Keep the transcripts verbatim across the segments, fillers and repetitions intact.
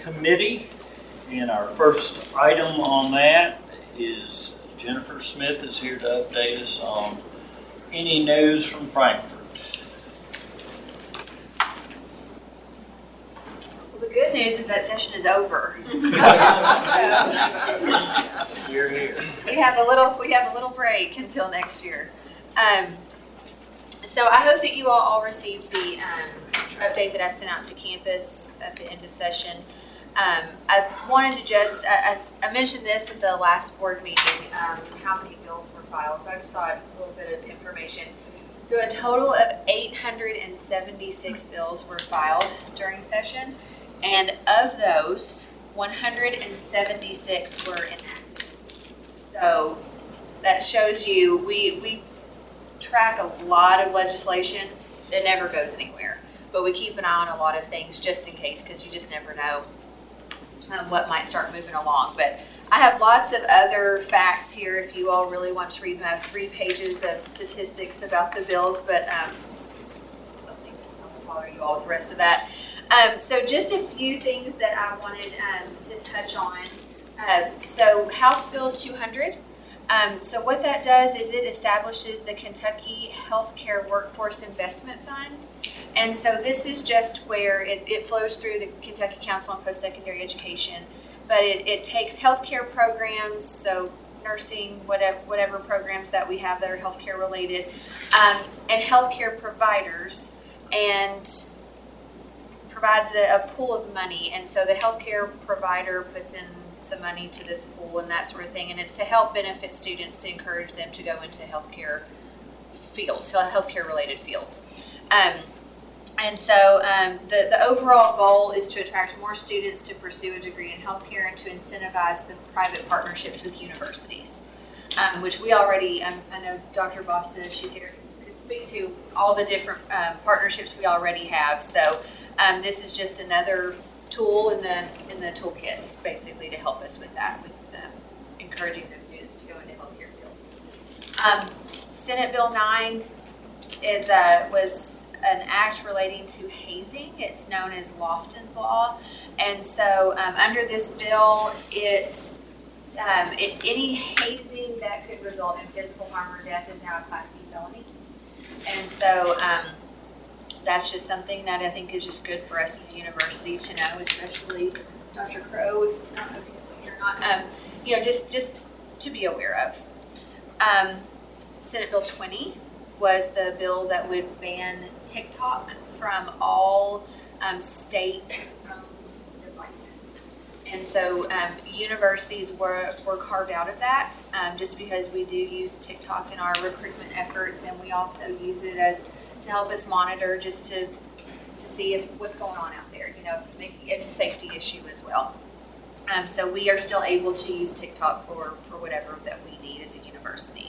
Committee. And our first item on that is Jennifer Smith is here to update us on any news from Frankfort. Well, the good news is that session is over. So, we're here. We have a little we have a little break until next year. Um, so I hope that you all, all received the um, update that I sent out to campus at the end of session. Um, I wanted to just, I, I mentioned this at the last board meeting, um, how many bills were filed, so I just thought a little bit of information. So a total of eight hundred seventy-six bills were filed during session, and of those, one hundred seventy-six were enacted. So that shows you, we, we track a lot of legislation that never goes anywhere, but we keep an eye on a lot of things just in case, because you just never know Um, what might start moving along. But I have lots of other facts here if you all really want to read them. I have three pages of statistics about the bills, but um, I don't think I'll bother you all with the rest of that. Um, so just a few things that I wanted um, to touch on. Uh, so House Bill two hundred. Um, so what that does is it establishes the Kentucky Healthcare Workforce Investment Fund. And so this is just where it, it flows through the Kentucky Council on Post-Secondary Education, but it, it takes healthcare programs, so nursing, whatever, whatever programs that we have that are healthcare related, um, and healthcare providers, and provides a, a pool of money. And so the healthcare provider puts in some money to this pool and that sort of thing, and it's to help benefit students, to encourage them to go into healthcare fields, healthcare related fields. Um, and so um, the, the overall goal is to attract more students to pursue a degree in healthcare and to incentivize the private partnerships with universities, um, which we already, um, I know Doctor Boston, she's here, could speak to all the different um, partnerships we already have. So um, this is just another tool in the in the toolkit, basically, to help us with that, with um, encouraging those students to go into healthcare fields. Um, Senate Bill nine is uh, was an act relating to hazing. It's known as Lofton's Law, and so um, under this bill, it, um, it any hazing that could result in physical harm or death is now a Class D felony, and so. Um, That's just something that I think is just good for us as a university to know, especially Doctor Crow, I don't know if he's still here or not, um, you know, just, just to be aware of. Um, Senate Bill twenty was the bill that would ban TikTok from all um, state-owned devices. And so um, universities were, were carved out of that um, just because we do use TikTok in our recruitment efforts, and we also use it as to help us monitor, just to to see if what's going on out there. You know, it's a safety issue as well. Um, so we are still able to use TikTok for, for whatever that we need as a university.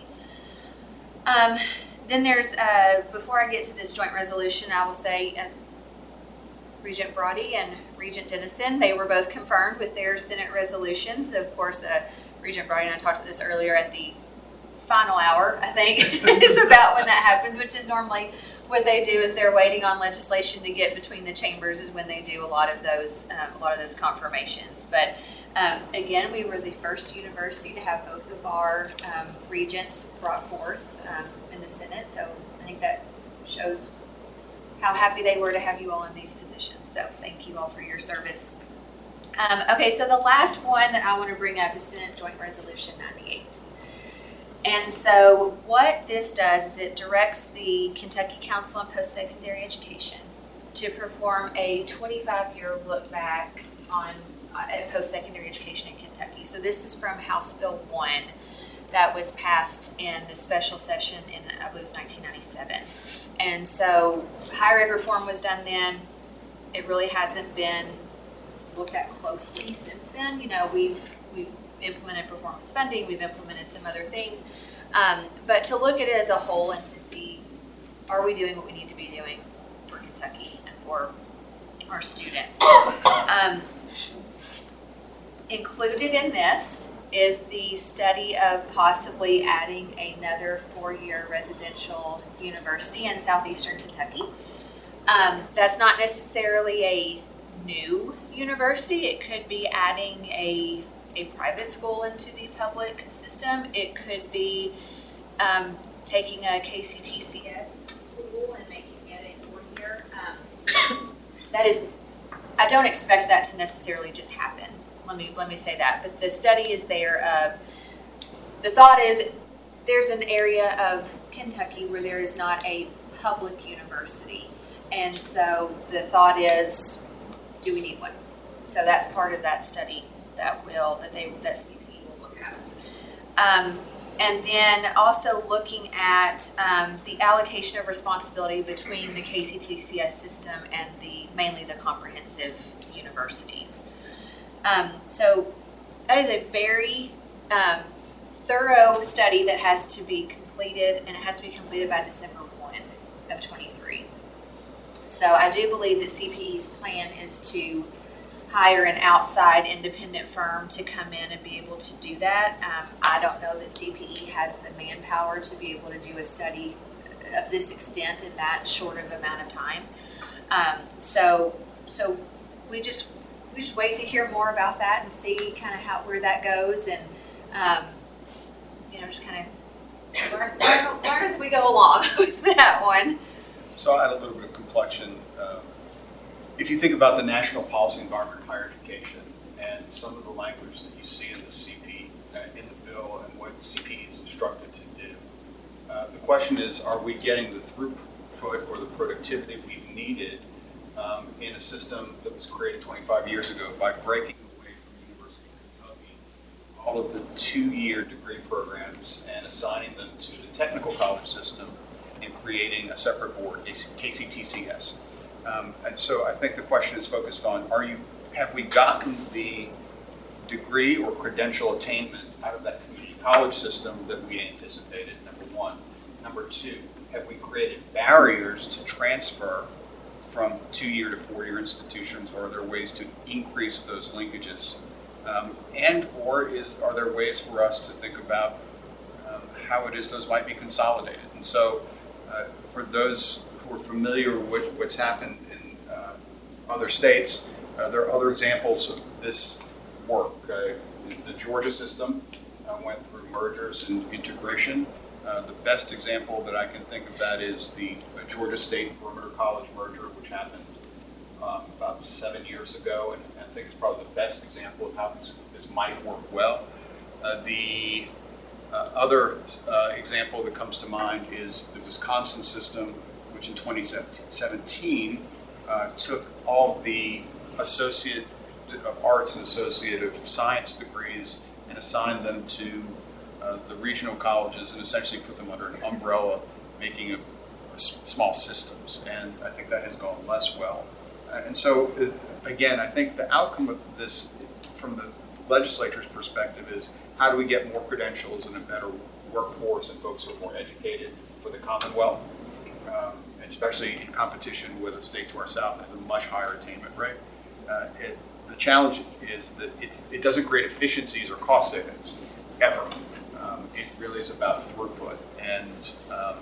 Um, then there's, uh, before I get to this joint resolution, I will say uh, Regent Brody and Regent Dennison, they were both confirmed with their Senate resolutions. Of course, uh, Regent Brody and I talked about this earlier at the final hour, I think, is about when that happens, which is normally what they do is they're waiting on legislation to get between the chambers is when they do a lot of those um, a lot of those confirmations. But um, again, we were the first university to have both of our um, regents brought forth um, in the Senate, so I think that shows how happy they were to have you all in these positions. So thank you all for your service. Um, okay, so the last one that I want to bring up is Senate Joint Resolution ninety-eight. And so what this does is it directs the Kentucky Council on Post-Secondary Education to perform a twenty-five year look back on uh, post-secondary education in Kentucky. So this is from House Bill one that was passed in the special session in, I believe it was nineteen ninety-seven. And so higher ed reform was done then. It really hasn't been looked at closely since then. You know, we've we've implemented performance funding, we've implemented some other things, um, but to look at it as a whole and to see, are we doing what we need to be doing for Kentucky and for our students? Um, included in this is the study of possibly adding another four-year residential university in southeastern Kentucky. Um, that's not necessarily a new university. It could be adding a, a private school into the public system. It could be um, taking a K C T C S school and making it a four-year. Um, that is, I don't expect that to necessarily just happen. Let me let me say that. But the study is there. Uh, the thought is there's an area of Kentucky where there is not a public university. And so the thought is, do we need one? So that's part of that study that will, that they, that C P E will look at. Um, and then also looking at um, the allocation of responsibility between the K C T C S system and the, mainly the comprehensive universities. Um, so that is a very um, thorough study that has to be completed, and it has to be completed by December first of twenty-three. So I do believe that C P E's plan is to hire an outside independent firm to come in and be able to do that. Um, I don't know that C P E has the manpower to be able to do a study of this extent in that short of amount of time. Um, so, so we just we just wait to hear more about that and see kind of how where that goes, and um, you know, just kind of learn, learn, learn as we go along with that one. So I'll add a little bit of complexion. Uh, if you think about the national policy environment of higher education and some of the language that you see in the C P, uh, in the bill, and what C P E is instructed to do, uh, the question is, are we getting the throughput or the productivity we've needed um, in a system that was created twenty-five years ago by breaking away from the University of Kentucky all of the two-year degree programs and assigning them to the technical college system and creating a separate board, K C T C S. Um, and so I think the question is focused on, are you, have we gotten the degree or credential attainment out of that community college system that we anticipated, number one. Number two, have we created barriers to transfer from two-year to four-year institutions, or are there ways to increase those linkages? Um, and or is are there ways for us to think about um, how it is those might be consolidated? And so uh, for those who are familiar with what's happened in uh, other states, uh, there are other examples of this work. Uh, the, the Georgia system uh, went through mergers and integration. Uh, the best example that I can think of that is the uh, Georgia State Perimeter College merger, which happened um, about seven years ago, and I think it's probably the best example of how this, this might work well. Uh, the uh, other uh, example that comes to mind is the Wisconsin system, which in twenty seventeen uh, took all the Associate of Arts and Associate of Science degrees and assigned them to uh, the regional colleges and essentially put them under an umbrella, making a, a s- small systems. And I think that has gone less well. Uh, and so, uh, again, I think the outcome of this, from the legislature's perspective, is how do we get more credentials and a better workforce and folks who are more educated for the Commonwealth, um, especially in competition with a state to our south that has a much higher attainment rate. Uh, it, the challenge is that it's, it doesn't create efficiencies or cost savings, ever. Um, it really is about throughput, and um,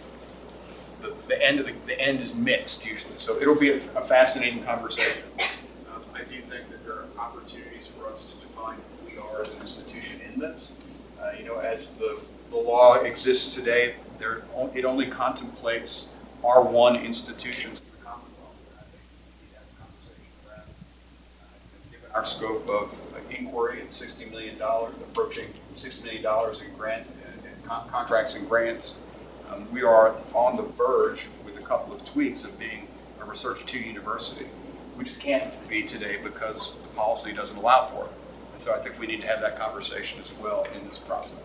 the, the end of the, the end is mixed usually. So it'll be a, a fascinating conversation. Um, I do think that there are opportunities for us to define who we are as an institution in this. Uh, you know, as the, the law exists today, there it only contemplates R one institutions in the Commonwealth. And I think we need to have a conversation around, uh, given our scope of uh, inquiry and sixty million dollars, approaching sixty million dollars in grant and, and con- contracts and grants. Um, we are on the verge, with a couple of tweaks, of being a Research two university. We just can't be today because the policy doesn't allow for it. And so I think we need to have that conversation as well in this process.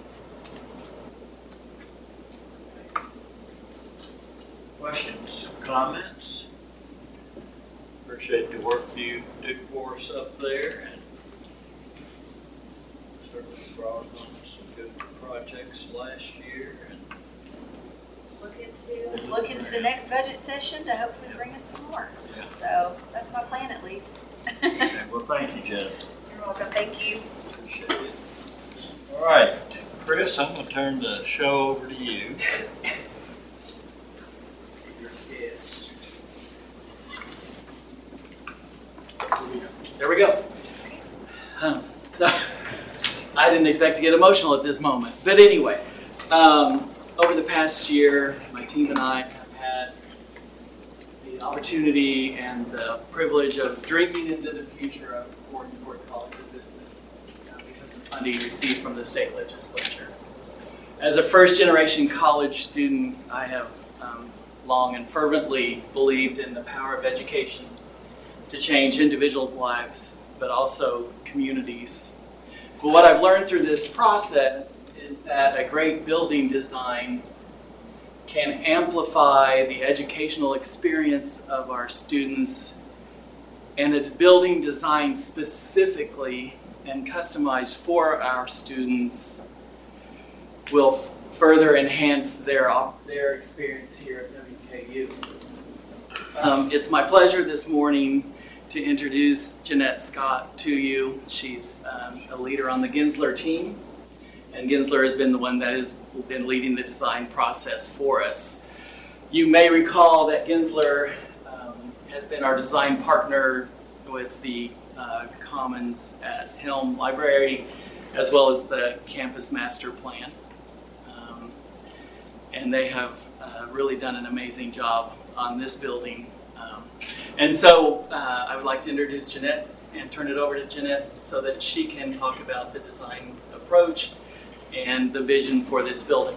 Questions, comments? Appreciate the work you did for us up there, and certainly brought on some good projects last year. And Look into look into the next budget session to hopefully bring us some more. Yeah. So that's my plan, at least. Okay, well, thank you, Jennifer. You're welcome. Thank you. Appreciate it. All right, Chris, I'm going to turn the show over to you. Your guest. Huh. So I didn't expect to get emotional at this moment. But anyway, um, over the past year, my team and I have had the opportunity and the privilege of dreaming into the future of Gordon Ford College of Business uh, because of funding received from the state legislature. As a first-generation college student, I have um, long and fervently believed in the power of education to change individuals' lives, but also communities. But what I've learned through this process is that a great building design can amplify the educational experience of our students, and a building designed specifically and customized for our students will further enhance their, their experience here at W K U. Um, it's my pleasure this morning to introduce Jeanette Scott to you. She's um, a leader on the Gensler team, and Gensler has been the one that has been leading the design process for us. You may recall that Gensler um, has been our design partner with the uh, Commons at Helm Library, as well as the campus master plan. Um, and they have uh, really done an amazing job on this building. Um, and so uh, I would like to introduce Jeanette and turn it over to Jeanette so that she can talk about the design approach and the vision for this building.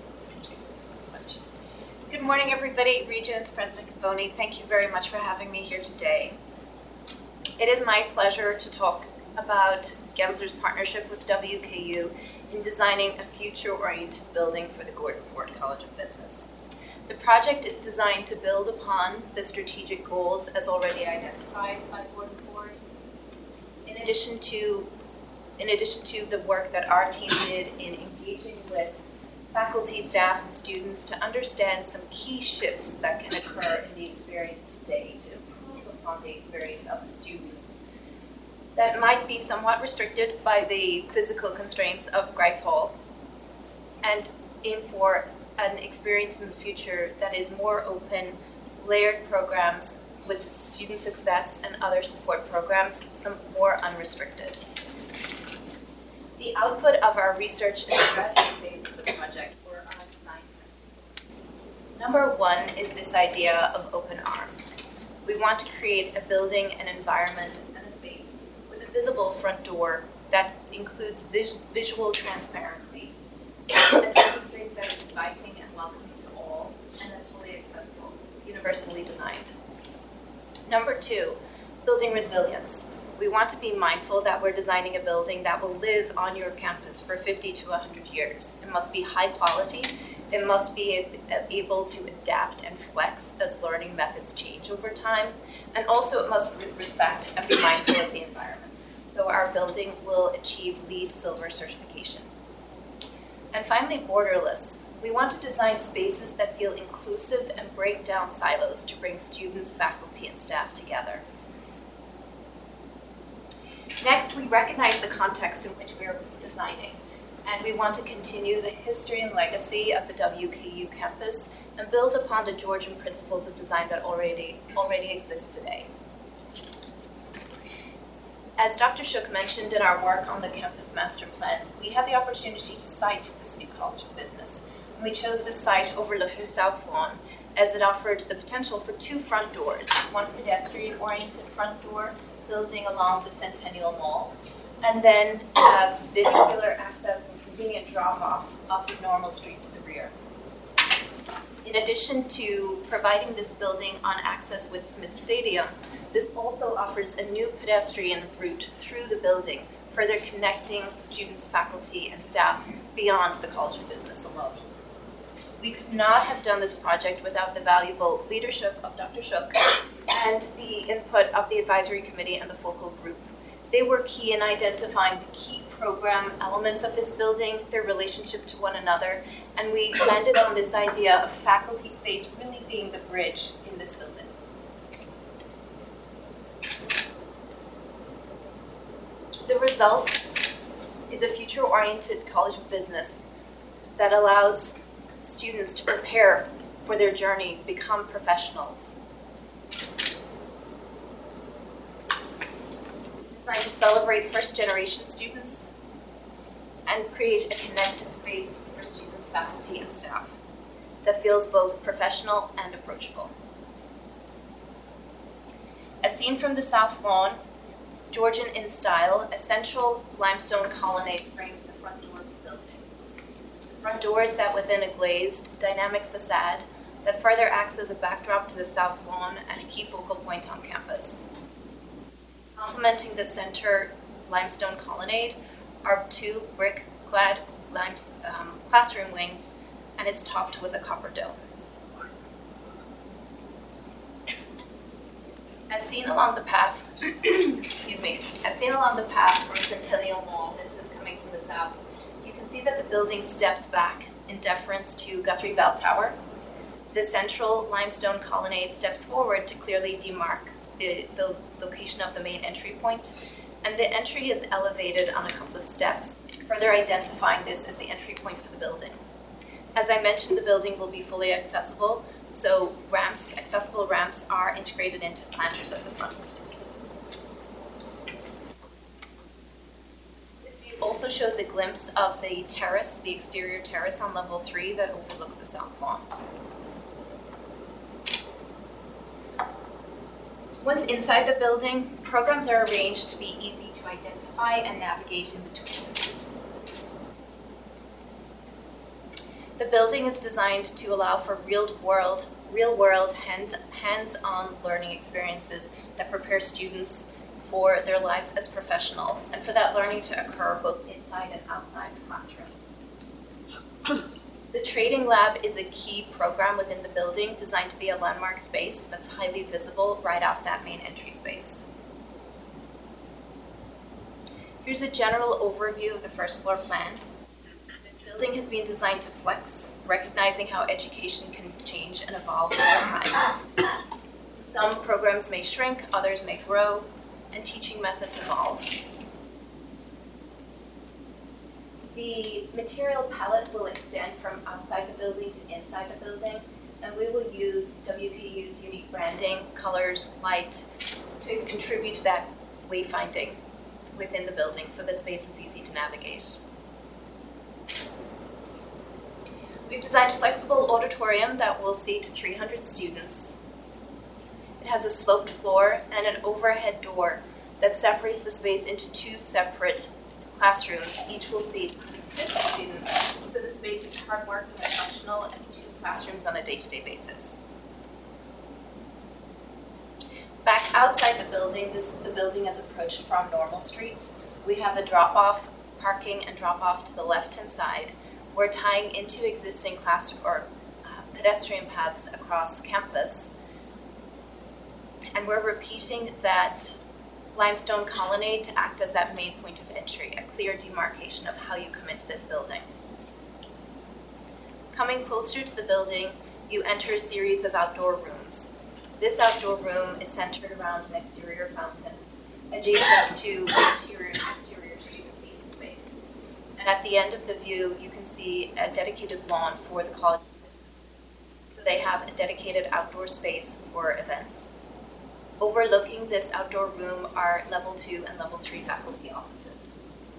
Good morning, everybody. Regents, President Cavoni, thank you very much for having me here today. It is my pleasure to talk about Gensler's partnership with W K U in designing a future-oriented building for the Gordon Ford College of Business. The project is designed to build upon the strategic goals as already identified by Gordon Ford. In addition to, in addition to the work that our team did in engaging with faculty, staff, and students to understand some key shifts that can occur in the experience today to improve upon the experience of the students that might be somewhat restricted by the physical constraints of Grice Hall, and aim for an experience in the future that is more open, layered programs with student success and other support programs, some more unrestricted. The output of our research and strategy phase of the project were on nine principles. Number one is this idea of open arms. We want to create a building, an environment, and a space with a visible front door that includes vis- visual transparency and demonstrates that it's inviting and welcoming to all, and that's fully accessible, universally designed. Number two, building resilience. We want to be mindful that we're designing a building that will live on your campus for fifty to one hundred years. It must be high quality. It must be able to adapt and flex as learning methods change over time. And also it must respect and be mindful of the environment. So our building will achieve LEED Silver certification. And finally, borderless. We want to design spaces that feel inclusive and break down silos to bring students, faculty, and staff together. Next, we recognize the context in which we are designing, and we want to continue the history and legacy of the W K U campus and build upon the Georgian principles of design that already, already exist today. As Doctor Shook mentioned in our work on the campus master plan, we had the opportunity to site this new College of Business. And we chose this site overlooking South Lawn as it offered the potential for two front doors, one pedestrian-oriented front door building along the Centennial Mall, and then uh, vehicular access and convenient drop-off off of Normal Street to the rear. In addition to providing this building on access with Smith Stadium, this also offers a new pedestrian route through the building, further connecting students, faculty, and staff beyond the College of Business alone. We could not have done this project without the valuable leadership of Doctor Shook and the input of the advisory committee and the focal group. They were key in identifying the key program elements of this building, their relationship to one another, and we landed on this idea of faculty space really being the bridge in this building. The result is a future-oriented College of Business that allows students to prepare for their journey, become professionals. This is my designed to celebrate first-generation students and create a connected space for students, faculty, and staff that feels both professional and approachable. As seen from the south lawn, Georgian in style, a central limestone colonnade frames the front door of the building. The front door is set within a glazed, dynamic facade that further acts as a backdrop to the south lawn and a key focal point on campus. Complementing the center limestone colonnade are two brick-clad lime, um, classroom wings, and it's topped with a copper dome. As seen along the path, excuse me, as seen along the path from Centennial Mall, this is coming from the south, you can see that the building steps back in deference to Guthrie Bell Tower. The central limestone colonnade steps forward to clearly demark the, the location of the main entry point, and the entry is elevated on a couple of steps, further identifying this as the entry point for the building. As I mentioned, the building will be fully accessible, so ramps, accessible ramps are integrated into planters at the front. This view also shows a glimpse of the terrace, the exterior terrace on level three that overlooks the south lawn. Once inside the building, programs are arranged to be easy to identify and navigate in between. The building is designed to allow for real-world, real-world hand, hands-on learning experiences that prepare students for their lives as professional, and for that learning to occur both inside and outside the classroom. The Trading Lab is a key program within the building designed to be a landmark space that's highly visible right off that main entry space. Here's a general overview of the first floor plan. The building has been designed to flex, recognizing how education can change and evolve over time. Some programs may shrink, others may grow, and teaching methods evolve. The material palette will extend from outside the building to inside the building, and we will use W K U's unique branding, colors, light, to contribute to that wayfinding within the building so the space is easy to navigate. We've designed a flexible auditorium that will seat three hundred students. It has a sloped floor and an overhead door that separates the space into two separate classrooms. Each will seat fifty students, so the space is hard-working and functional as two classrooms on a day-to-day basis. Back outside the building, this is the building as approached from Normal Street. We have a drop-off, parking and drop-off to the left-hand side. We're tying into existing class or uh, pedestrian paths across campus, and we're repeating that limestone colonnade to act as that main point of entry, a clear demarcation of how you come into this building. Coming closer to the building, you enter a series of outdoor rooms. This outdoor room is centered around an exterior fountain, adjacent to interior and exterior student seating space. And at the end of the view, you can see a dedicated lawn for the college business. So they have a dedicated outdoor space for events. Overlooking this outdoor room are level two and level three faculty offices.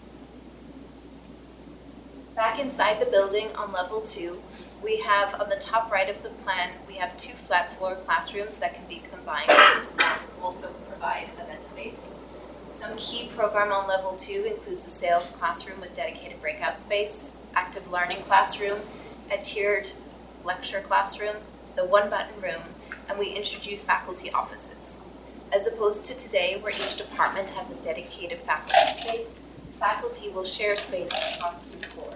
Back inside the building on level two, we have on the top right of the plan, we have two flat floor classrooms that can be combined and also provide event space. Some key program on level two includes the sales classroom with dedicated breakout space, active learning classroom, a tiered lecture classroom, the one button room, and we introduce faculty offices. As opposed to today, where each department has a dedicated faculty space, faculty will share space across two floors.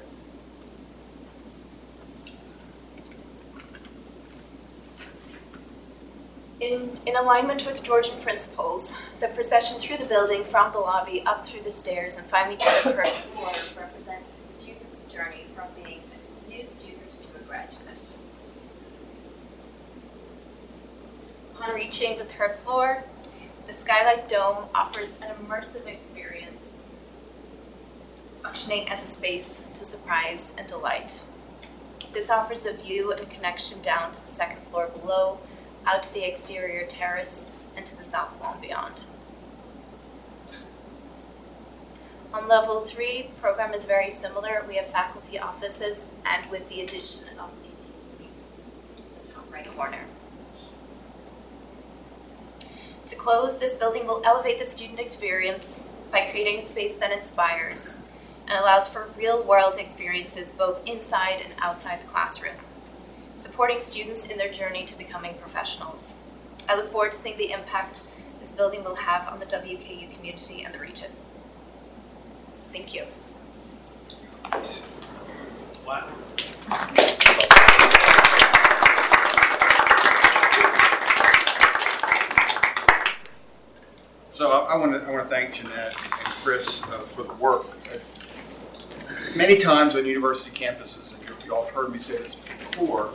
In, in alignment with Georgian principles, the procession through the building, from the lobby, up through the stairs, and finally to the first floor represents the student's journey from being a new student to a graduate. Upon reaching the third floor, the Skylight Dome offers an immersive experience, functioning as a space to surprise and delight. This offers a view and connection down to the second floor below, out to the exterior terrace, and to the south lawn beyond. level three, the program is very similar. We have faculty offices and with the addition of eighteen suites in the top right corner. To close, this building will elevate the student experience by creating a space that inspires and allows for real-world experiences both inside and outside the classroom, supporting students in their journey to becoming professionals. I look forward to seeing the impact this building will have on the W K U community and the region. Thank you. Wow. So I want to I want to thank Jeanette and Chris uh, for the work. Many times on university campuses, and you, you all have heard me say this before,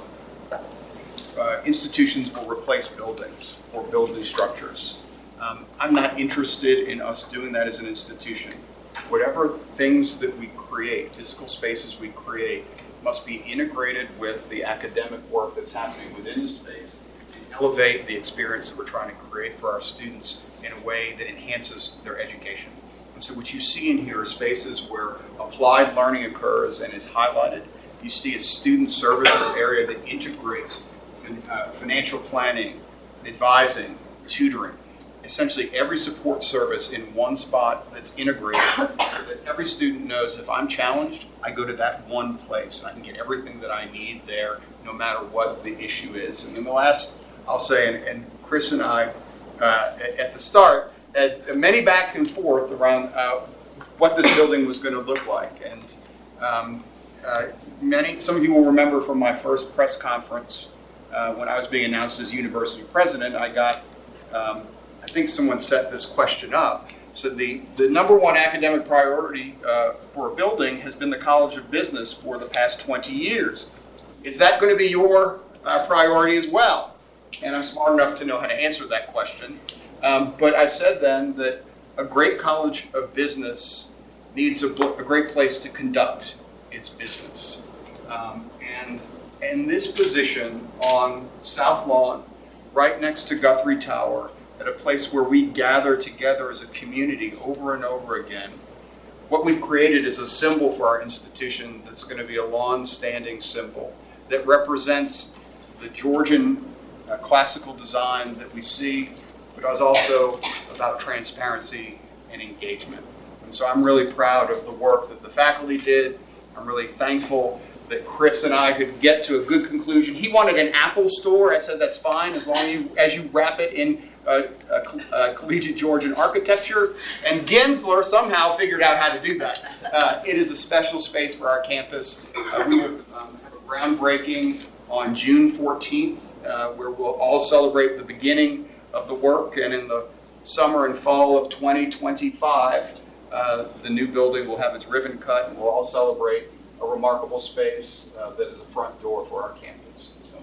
uh, institutions will replace buildings or build new structures. Um, I'm not interested in us doing that as an institution. Whatever things that we create, physical spaces we create, must be integrated with the academic work that's happening within the space and elevate the experience that we're trying to create for our students in a way that enhances their education. And so what you see in here are spaces where applied learning occurs and is highlighted. You see a student services area that integrates fin- uh, financial planning, advising, tutoring, essentially every support service in one spot that's integrated so that every student knows if I'm challenged, I go to that one place. I can get everything that I need there no matter what the issue is. And then the last, I'll say, and, and Chris and I, uh, at, at the start, had many back and forth around uh, what this building was going to look like. And um, uh, many, some of you will remember from my first press conference uh, when I was being announced as university president, I got um, I think someone set this question up. So the, the number one academic priority uh, for a building has been the College of Business for the past twenty years. Is that going to be your uh, priority as well? And I'm smart enough to know how to answer that question. Um, but I said then that a great College of Business needs a, a great place to conduct its business. Um, and in this position on South Lawn, right next to Guthrie Tower, at a place where we gather together as a community over and over again, what we've created is a symbol for our institution that's going to be a long-standing symbol that represents the Georgian uh, classical design that we see, but is also about transparency and engagement. And so I'm really proud of the work that the faculty did. I'm really thankful that Chris and I could get to a good conclusion. He wanted an Apple store. I said that's fine as long as you, as you wrap it in Uh, uh, uh, collegiate Georgian architecture, and Gensler somehow figured out how to do that. Uh, it is a special space for our campus. Uh, we will um, have a groundbreaking on June fourteenth, uh, where we'll all celebrate the beginning of the work, and in the summer and fall of twenty twenty-five, uh, the new building will have its ribbon cut, and we'll all celebrate a remarkable space uh, that is a front door for our campus. So,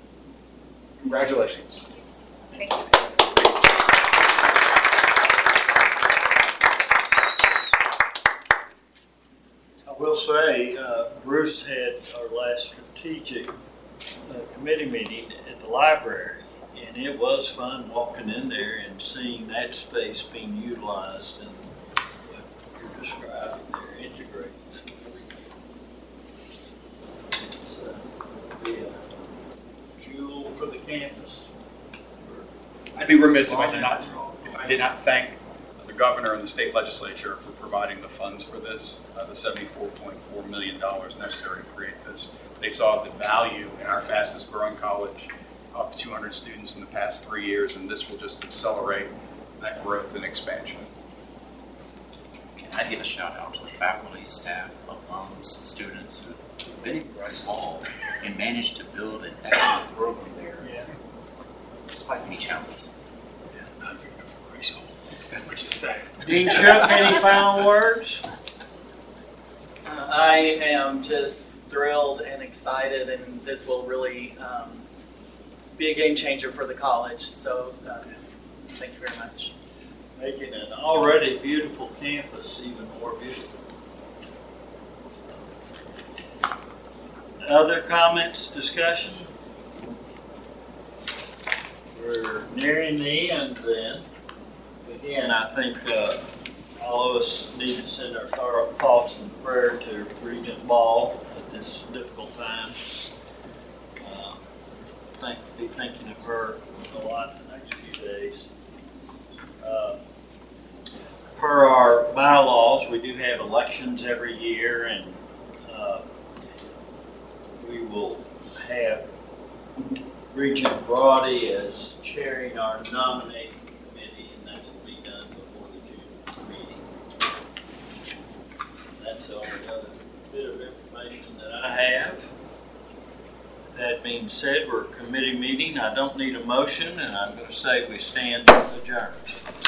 congratulations. Thank you. I will say, uh, Bruce had our last strategic uh, committee meeting at the library, and it was fun walking in there and seeing that space being utilized and what you're describing there, integrated. It's uh, be a jewel for the campus. I'd be remiss if I did not if I did not thank the governor and the state legislature for providing the funds for this, uh, the seventy-four point four million dollars necessary to create this. They saw the value in our fastest growing college, up to two hundred students in the past three years, and this will just accelerate that growth and expansion. Can I give a shout out to the faculty, staff, alums, students who've been very small and managed to build an excellent program there, Yeah. despite many challenges. What you say? Dean Shook, any final words? Uh, I am just thrilled and excited, and this will really um, be a game changer for the college. So uh, thank you very much. Making an already beautiful campus even more beautiful. Other comments, discussion? We're nearing the end then. Again, I think uh, all of us need to send our thought- thoughts and prayer to Regent Ball at this difficult time. Uh, think, be thinking of her a lot the next few days. Uh, per our bylaws, we do have elections every year, and uh, we will have Regent Brody as chairing our nominating committee, and that will be done before the June meeting. That's the only other bit of information that I have. That being said, we're a committee meeting. I don't need a motion, and I'm going to say we stand adjourned.